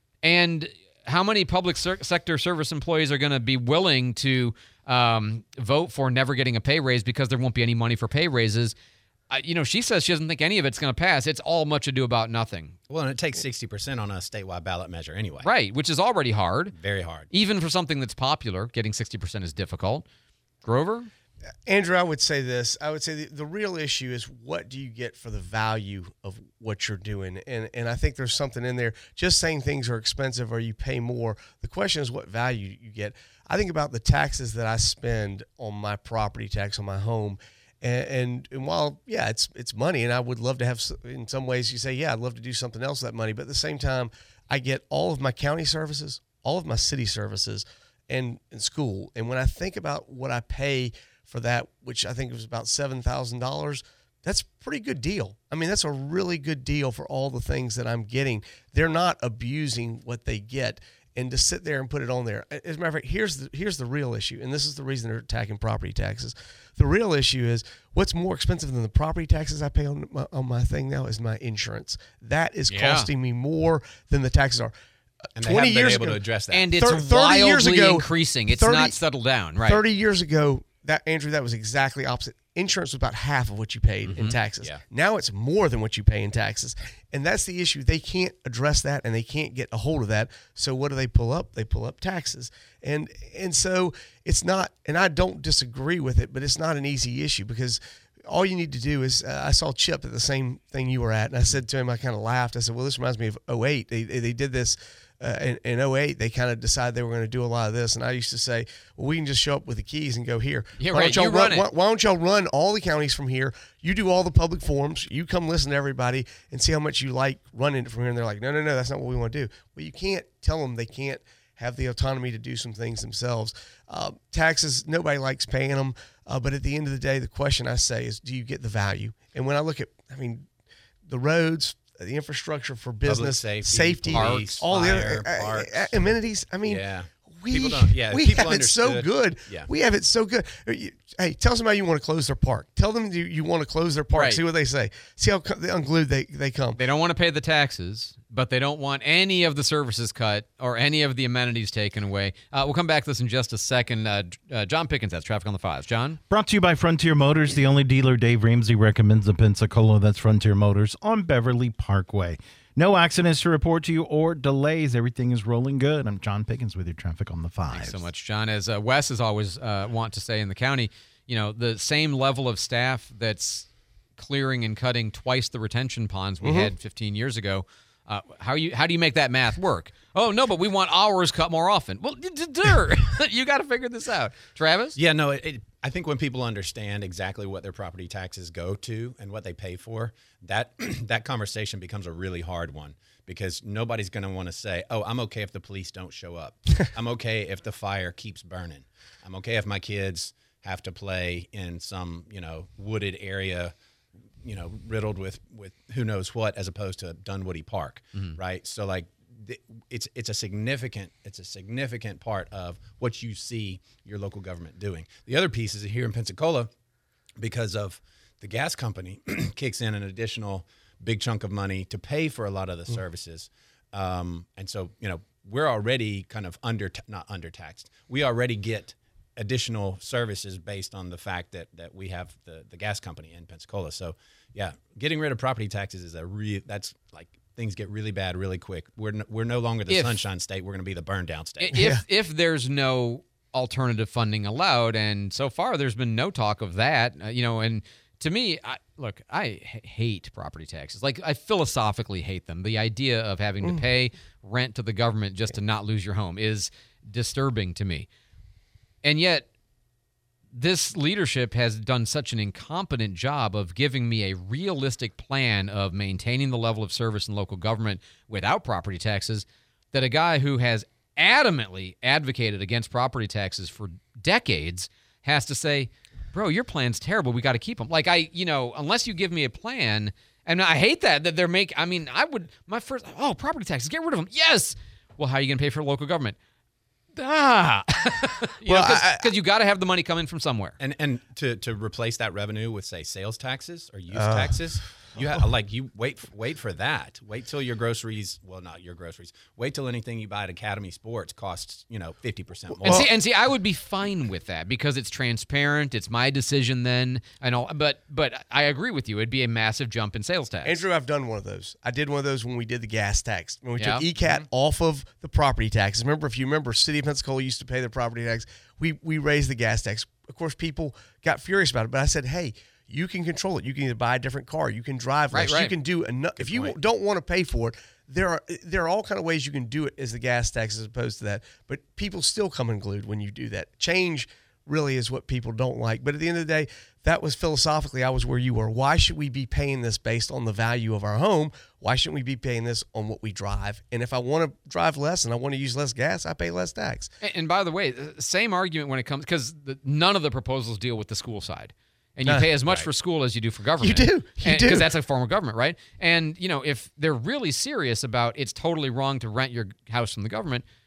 And how many public ser- sector service employees are going to be willing to um, vote for never getting a pay raise because there won't be any money for pay raises? Uh, you know, she says she doesn't think any of it's going to pass. It's all much ado about nothing. Well, and it takes sixty percent on a statewide ballot measure anyway. Right, which is already hard. Very hard. Even for something that's popular, getting sixty percent is difficult. Grover? Andrew, I would say this. I would say the, the real issue is what do you get for the value of what you're doing? And and I think there's something in there. Just saying things are expensive or you pay more. The question is what value you get. I think about the taxes that I spend on my property tax on my home. And, and and while, yeah, it's it's money, and I would love to have, in some ways you say, yeah, I'd love to do something else with that money. But at the same time, I get all of my county services, all of my city services, and, and school. And when I think about what I pay for that, which I think was about seven thousand dollars, that's a pretty good deal. I mean, that's a really good deal for all the things that I'm getting. They're not abusing what they get. and to sit there and put it on there. As a matter of fact, here's the here's the real issue, and this is the reason they're attacking property taxes. The real issue is what's more expensive than the property taxes I pay on my, on my thing now is my insurance. That is Yeah. costing me more than the taxes are. And they twenty haven't been years able ago, to address that. And it's thir- thirty wildly years ago, increasing. It's thirty not settled down, right? thirty years ago, that Andrew, that was exactly opposite. Insurance was about half of what you paid in Mhm. taxes. Yeah. Now it's more than what you pay in taxes. And that's the issue. They can't address that and they can't get a hold of that. So what do they pull up? They pull up taxes. And and so it's not, and I don't disagree with it, but it's not an easy issue because all you need to do is, uh, I saw Chip at the same thing you were at, and I said to him, I kind of laughed. I said, well, this reminds me of oh eight. They, they, they did this uh, in, in oh eight. They kind of decided they were going to do a lot of this. And I used to say, well, we can just show up with the keys and go here. Yeah, why right, Don't y'all you run run, it. why, why don't y'all run all the counties from here? You do all the public forums. You come listen to everybody and see how much you like running it from here. And they're like, no, no, no, that's not what we want to do. Well, you can't tell them they can't have the autonomy to do some things themselves. Uh, taxes, nobody likes paying them. Uh, but at the end of the day, the question I say is, do you get the value? And when I look at, I mean, the roads, the infrastructure for business, safety, safety, parks, all the fire, other uh, parks. uh, amenities. I mean, Yeah. we, People don't- yeah, we people have it so understood. good. Yeah. We have it so good. You- Hey, tell somebody you want to close their park. Tell them you, you want to close their park. Right. See what they say. See how co- unglued they, they come. They don't want to pay the taxes, but they don't want any of the services cut or any of the amenities taken away. Uh, we'll come back to this in just a second. Uh, uh, John Pickens, that's Traffic on the Fives. John? Brought to you by Frontier Motors, the only dealer Dave Ramsey recommends in Pensacola. That's Frontier Motors on Beverly Parkway. No accidents to report to you or delays. Everything is rolling good. I'm John Pickens with your Traffic on the Fives. Thanks so much, John. As uh, Wes is always uh, want to say in the county, you know, the same level of staff that's clearing and cutting twice the retention ponds we Mhm. had fifteen years ago. Uh, how you how do you make that math work? Oh no, but we want ours cut more often. Well, d- d- der. You got to figure this out, Travis. Yeah, no, it, it, I think when people understand exactly what their property taxes go to and what they pay for, that that conversation becomes a really hard one because nobody's going to want to say, oh, I'm okay if the police don't show up. I'm okay if the fire keeps burning. I'm okay if my kids have to play in some, you know, wooded area, you know, riddled with, with who knows what, as opposed to Dunwoody Park, Mhm. right? So like, th- it's it's a significant it's a significant part of what you see your local government doing. The other piece is here in Pensacola, because of the gas company kicks in an additional big chunk of money to pay for a lot of the services, um, and so you know we're already kind of under not undertaxed. We already get additional services based on the fact that that we have the the gas company in Pensacola. So yeah, getting rid of property taxes is a real that's like things get really bad really quick. We're no, we're no longer the If- sunshine state. We're going to be the burn down state. If if there's no alternative funding allowed, and so far there's been no talk of that, uh, you know, and to me, I, look, I h- hate property taxes. Like I philosophically hate them. The idea of having to Mm. pay rent to the government just to not lose your home is disturbing to me. And yet, this leadership has done such an incompetent job of giving me a realistic plan of maintaining the level of service in local government without property taxes that a guy who has adamantly advocated against property taxes for decades has to say, bro, your plan's terrible. We got to keep them. Like I, you know, unless you give me a plan, and I hate that, that they're making, I mean, I would, my first, oh, property taxes, get rid of them. Yes. Well, how are you going to pay for local government? Ah, you Well, know, I- because you got to have the money coming from somewhere. And and to, to replace that revenue with say sales taxes or use Uh. taxes, you have like you wait wait for that. Wait till your groceries. Well, not your groceries. Wait till anything you buy at Academy Sports costs you know fifty percent more. And see, and see, I would be fine with that because it's transparent. It's my decision then. I know, but but I agree with you. It'd be a massive jump in sales tax. Andrew, I've done one of those. I did one of those when we did the gas tax. When we Yeah. took E C A T off of the property taxes. Remember, if you remember, City of Pensacola used to pay their property tax. We we raised the gas tax. Of course, people got furious about it. But I said, hey, you can control it. You can either buy a different car. You can drive Right, less. right. You can do enough. If you don't want to pay for it, there are there are all kind of ways you can do it as the gas tax as opposed to that. But people still come unglued when you do that. Change really is what people don't like. But at the end of the day, that was philosophically, I was where you were. Why should we be paying this based on the value of our home? Why shouldn't we be paying this on what we drive? And if I want to drive less and I want to use less gas, I pay less tax. And, and by the way, the same argument when it comes because none of the proposals deal with the school side. And you Uh, pay as much right. for school as you do for government. You do. You do. Because that's a form of government, right? And, you know, if they're really serious about it's totally wrong to rent your house from the government,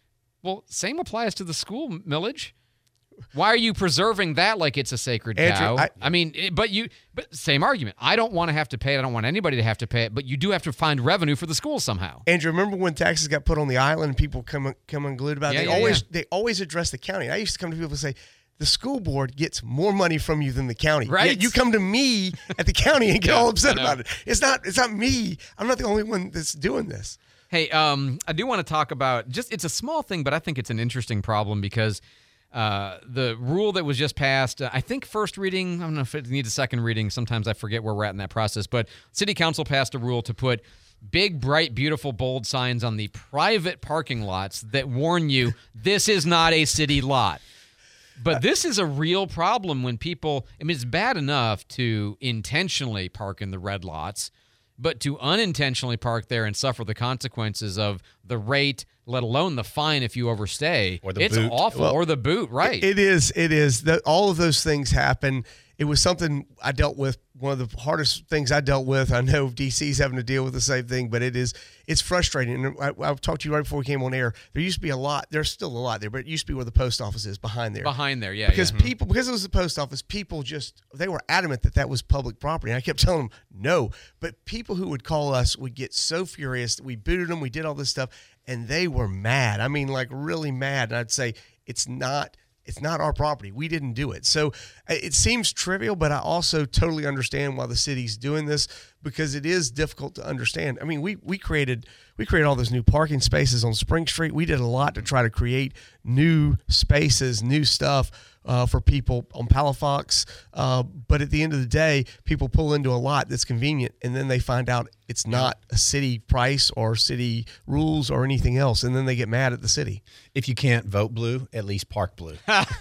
Well, same applies to the school millage. Why are you preserving that like it's a sacred Andrew, cow? I, I mean, it, but you, but same argument. I don't want to have to pay it. I don't want anybody to have to pay it. But you do have to find revenue for the school somehow. Andrew, remember when taxes got put on the island and people come come unglued about it? Yeah, They yeah, always yeah. they always address the county. I used to come to people and say, the school board gets more money from you than the county. Right. Yet you come to me at the county and get Yeah, all upset I know. about it. It's not it's not me. I'm not the only one that's doing this. Hey, um, I do want to talk about just it's a small thing, but I think it's an interesting problem because uh, the rule that was just passed, uh, I think first reading, I don't know if it needs a second reading. Sometimes I forget where we're at in that process, but City Council passed a rule to put big, bright, beautiful, bold signs on the private parking lots that warn you this is not a city lot. But this is a real problem when people, I mean, it's bad enough to intentionally park in the red lots, but to unintentionally park there and suffer the consequences of the rate, let alone the fine if you overstay, Or the it's boot. awful. Well, or the boot, right. It is. It is. The, all of those things happen. It was something I dealt with. One of the hardest things I dealt with. I know D C's having to deal with the same thing, but it is. It's frustrating. And I, I talked to you right before we came on air. There used to be a lot. There's still a lot there, but it used to be where the post office is behind there. Behind there, yeah. Because yeah. people, because it was the post office, people just they were adamant that that was public property. And I kept telling them no, but people who would call us would get so furious that we booted them. We did all this stuff, and they were mad. I mean, like really mad. And I'd say it's not. It's not our property. We didn't do it. So it seems trivial, but I also totally understand why the city's doing this because it is difficult to understand. I mean, we we created we created all those new parking spaces on Spring Street. We did a lot to try to create new spaces, new stuff uh, for people on Palafox. Uh, but at the end of the day, people pull into a lot that's convenient, and then they find out it's not a city price or city rules or anything else, and then they get mad at the city. If you can't vote blue, at least park blue.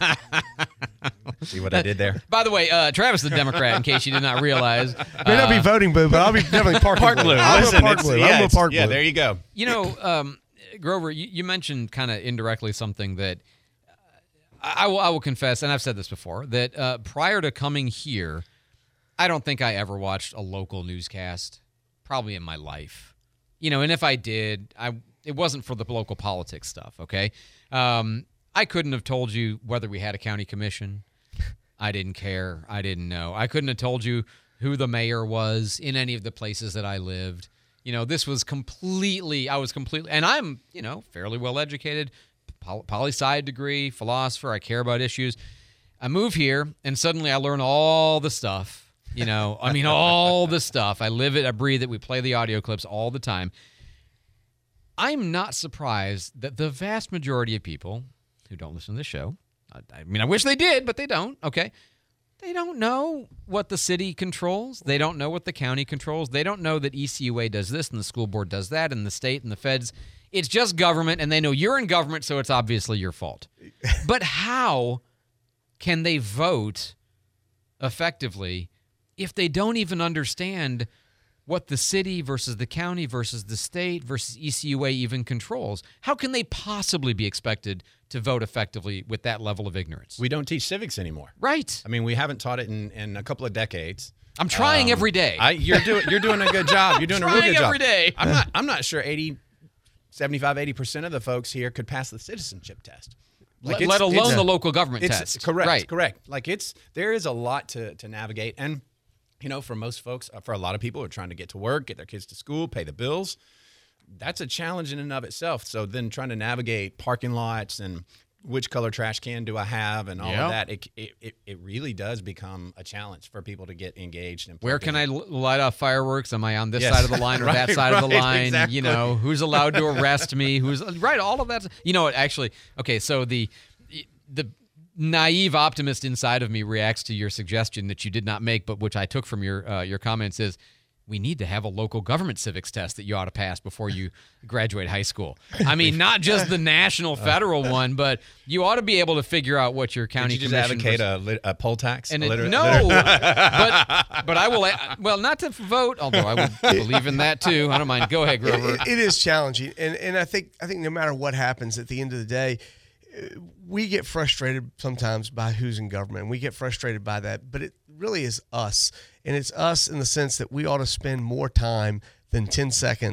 See what I did there? By the way, uh, Travis is a Democrat, in case you did not realize. May not be Uh, voting blue, but I'll be definitely parking Park blue. blue. I'm Listen, gonna park it's- blue. yeah, I'm gonna it's- park blue. yeah, there you go. You know, um, Grover, you, you mentioned kind of indirectly something that I, I will, I will confess, and I've said this before, that uh, prior to coming here, I don't think I ever watched a local newscast, probably in my life. You know, and if I did, I it wasn't for the local politics stuff, okay? Um, I couldn't have told you whether we had a county commission. I didn't care. I didn't know. I couldn't have told you who the mayor was in any of the places that I lived. You know, this was completely, I was completely, and I'm, you know, fairly well educated, poli sci degree, philosopher. I care about issues. I move here, and suddenly I learn all the stuff. You know, I mean, all the stuff. I live it, I breathe it. We play the audio clips all the time. I'm not surprised that the vast majority of people who don't listen to this show, I, I mean, I wish they did, but they don't, okay? They don't know what the city controls. They don't know what the county controls. They don't know that E C U A does this and the school board does that and the state and the feds. It's just government, and they know you're in government, so it's obviously your fault. But how can they vote effectively if they don't even understand what the city versus the county versus the state versus E C U A even controls? How can they possibly be expected to vote effectively with that level of ignorance? We don't teach civics anymore. Right. I mean, we haven't taught it in, in a couple of decades. I'm trying Um, every day. I, you're doing you're doing a good job. You're doing a real Trying good job. every day. I'm not I'm not sure eighty, seventy-five, eighty percent of the folks here could pass the citizenship test. Let- it's- let alone it's- the local government it's- test. Correct. Right. Correct. Like it's there is a lot to to navigate, and you know, for most folks, uh, for a lot of people who are trying to get to work, get their kids to school, pay the bills, that's a challenge in and of itself. So then trying to navigate parking lots and which color trash can do I have and all Yep. of that, it, it it really does become a challenge for people to get engaged. And Where can I l- light off fireworks? Am I on this Yes. side of the line or Right, that side of the right, line? exactly. You know, who's allowed to arrest me? Who's right? All of that. You know what? Actually, okay. So the the naive optimist inside of me reacts to your suggestion that you did not make, but which I took from your uh, your comments is, we need to have a local government civics test that you ought to pass before you graduate high school. I mean, not just the national federal one, but you ought to be able to figure out what your county Did you just commission advocate versus- a, lit- a poll tax? And A it, liter- no, liter- but but I will. Well, not to vote, although I would believe in that too. I don't mind. Go ahead, Grover. It, it is challenging, and and I think I think no matter what happens at the end of the day, uh, we get frustrated sometimes by who's in government, and we get frustrated by that. But it really is us, and it's us in the sense that we ought to spend more time than ten seconds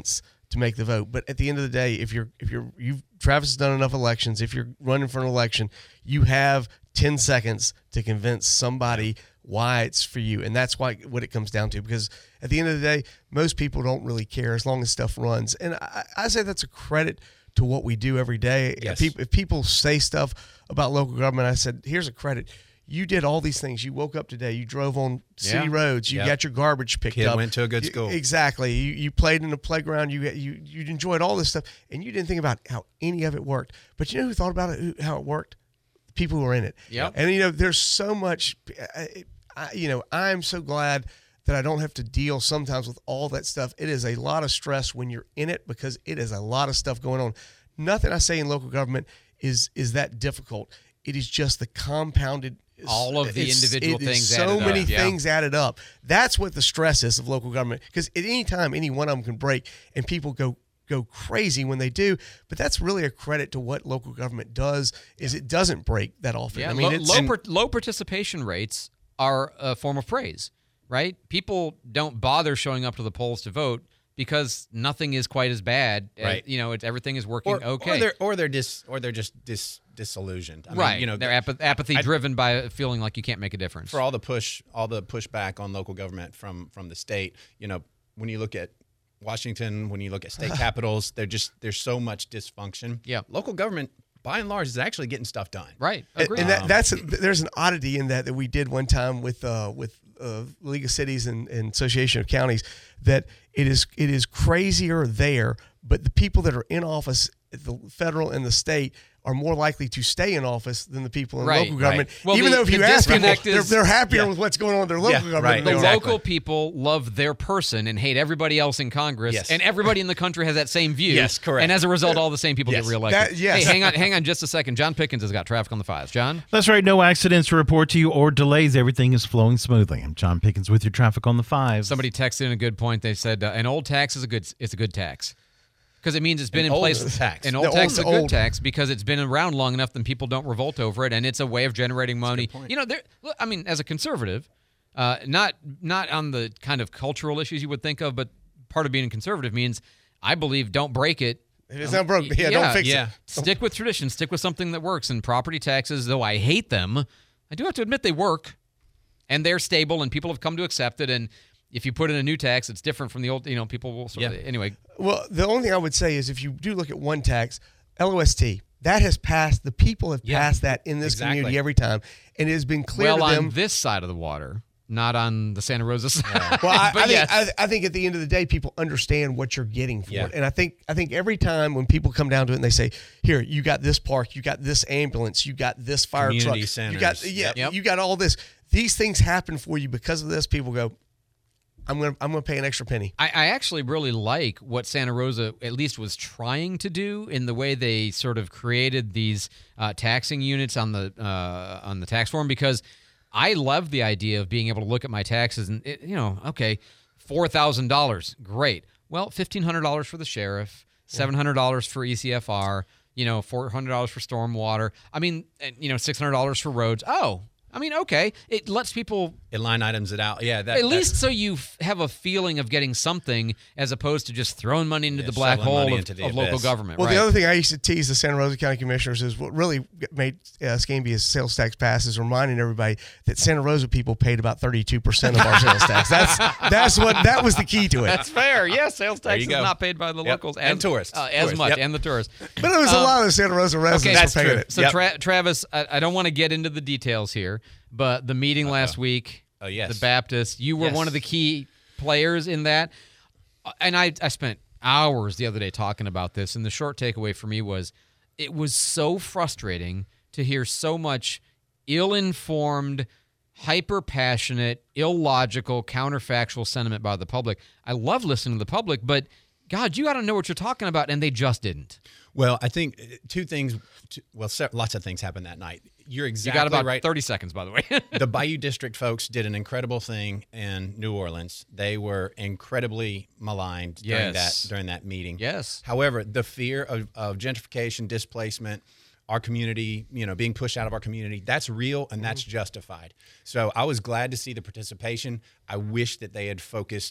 to make the vote. But at the end of the day, if you're if you're you've Travis has done enough elections. If you're running for an election, you have ten seconds to convince somebody why it's for you, and that's why what it comes down to. Because at the end of the day, most people don't really care as long as stuff runs. And I, I say that's a credit to what we do every day. Yes. If, people, if people say stuff about local government, I said, here's a credit. You did all these things. You woke up today. You drove on city Yeah. roads. You Yep. got your garbage picked Kid up. went to a good You- school. Exactly. You you played in the playground. You you you enjoyed all this stuff, and you didn't think about how any of it worked. But you know who thought about it? Who, how it worked? The people who were in it. Yep. And you know, there's so much. I, I, you know, I'm so glad that I don't have to deal sometimes with all that stuff. It is a lot of stress when you're in it because it is a lot of stuff going on. Nothing I say in local government is is that difficult. It is just the compounded. All of the it's- individual it is things so added up, many yeah. things added up. That's what the stress is of local government. Because at any time, any one of them can break, and people go go crazy when they do. But that's really a credit to what local government does. Is it doesn't break that often. Yeah, I mean, low, it's, low, per, low participation rates are a form of praise, right? People don't bother showing up to the polls to vote because nothing is quite as bad. as- Right. you know, it's, everything is working Or, okay. or they're or they're dis or they're just dis disillusioned. I mean, right. you know, they're apath- apathy I- driven by feeling like you can't make a difference. for all the push, all the pushback on local government from from the state. You know, when you look at Washington, when you look at state capitals, they're just there's so much dysfunction. Yeah, local government by and large is actually getting stuff done. Right, And- agreed. and that, Um, that's there's an oddity in that that we did one time with uh, with uh, League of Cities and, and Association of Counties, that it is it is crazier there, but the people that are in office at the federal and the state are more likely to stay in office than the people in Right, local government. right. Well, Even the- though if the you ask people, disconnect they're, is- they're happier yeah. with what's going on in their local Yeah, government. right. than The they are. local people love their person and hate everybody else in Congress, Yes. and everybody in the country has that same view. Yes, correct. And as a result, all the same people Yes. get reelected. That- yes. Hey, hang on, hang on, just a second. John Pickens has got traffic on the fives. John, That's right. No accidents to report to you or delays. Everything is flowing smoothly. I'm John Pickens with your traffic on the fives. somebody texted in a good point. They said uh, an old tax is a good is a good tax. Because it means it's been An in place. old tax. An old The tax is a old- good old. tax because it's been around long enough that people don't revolt over it, and it's a way of generating money. You know, there. look, I mean, as a conservative, uh, not not on the kind of cultural issues you would think of, but part of being a conservative means I believe don't break it. If it's not broke, yeah, don't fix yeah. it. Stick with tradition. Stick with something that works. And property taxes, though I hate them, I do have to admit they work, and they're stable, and people have come to accept it. And if you put in a new tax, it's different from the old. You know, people will sort of, Yeah. anyway. Well, the only thing I would say is if you do look at one tax, L O S T, that has passed, the people have Yeah, passed that in this exactly. community every time. And it has been clear Well, to them. on this side of the water, not on the Santa Rosa side. Well, I, but I, think, yes. I, I think at the end of the day, people understand what you're getting for Yeah. it. And I think I think every time when people come down to it and they say, here, you got this park, you got this ambulance, you got this fire Community truck, you got centers. yeah, Yep. you got all this. These things happen for you because of this. People go, I'm gonna I'm gonna pay an extra penny. I, I actually really like what Santa Rosa at least was trying to do in the way they sort of created these uh, taxing units on the uh, on the tax form, because I love the idea of being able to look at my taxes and it, you know, okay, four thousand dollars, great. Well, fifteen hundred dollars for the sheriff, seven hundred dollars for E C F R, you know, four hundred dollars for stormwater. I mean, and, you know, six hundred dollars for roads. Oh, I mean, okay, it lets people. It line items it out. Yeah, that, At that- least so you f- have a feeling of getting something as opposed to just throwing money into Yeah, the black shoveling money hole of, into the of local abyss. government. Well, right. the other thing I used to tease the Santa Rosa County Commissioners is what really made uh, Scambia's sales tax pass is reminding everybody that Santa Rosa people paid about thirty-two percent of our sales tax. That's that's what that was the key to it. That's fair. Yeah, sales There tax you is go. not paid by the Yep. locals And tourists. uh, as Tourists, much, yep. and the tourists. But it was a Um, lot of the Santa Rosa residents Okay, were that's paying true. it. So, Yep. Tra- Travis, I, I don't want to get into the details here, but the meeting last week, Oh, yes. the Baptist, you were Yes. one of the key players in that. Uh, And I, I spent hours the other day talking about this, and the short takeaway for me was it was so frustrating to hear so much ill-informed, hyper-passionate, illogical, counterfactual sentiment by the public. I love listening to the public, but God, you got to know what you're talking about, and they just didn't. Well, I think uh, two things. Two, well, se- lots of things happened that night. You're exactly You got about right. thirty seconds, by the way. The Bayou District folks did an incredible thing in New Orleans. They were incredibly maligned during Yes. that during that meeting. Yes. However, the fear of, of gentrification, displacement, our community, you know, being pushed out of our community, that's real and that's justified. So I was glad to see the participation. I wish that they had focused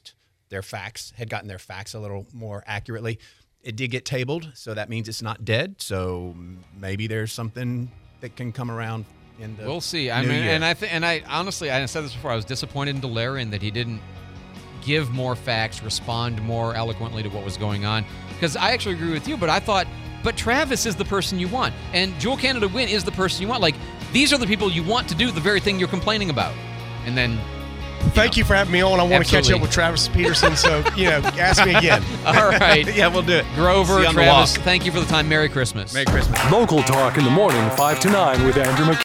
their facts, had gotten their facts a little more accurately. It did get tabled, so that means it's not dead. So maybe there's something that can come around in the We'll see. I new mean, year. and I th- and I honestly, I said this before. I was disappointed in Delarian that he didn't give more facts, respond more eloquently to what was going on. Because I actually agree with you, but I thought, but Travis is the person you want, and Joel Canada Wynn is the person you want. Like, these are the people you want to do the very thing you're complaining about. And then, thank you for having me on. I want to catch up with Travis Peterson, so you know, ask me again. All right, yeah, we'll do it. Grover, See you on the Travis, walk. thank you for the time. Merry Christmas. Merry Christmas. Local Talk in the morning, five to nine with Andrew McKay.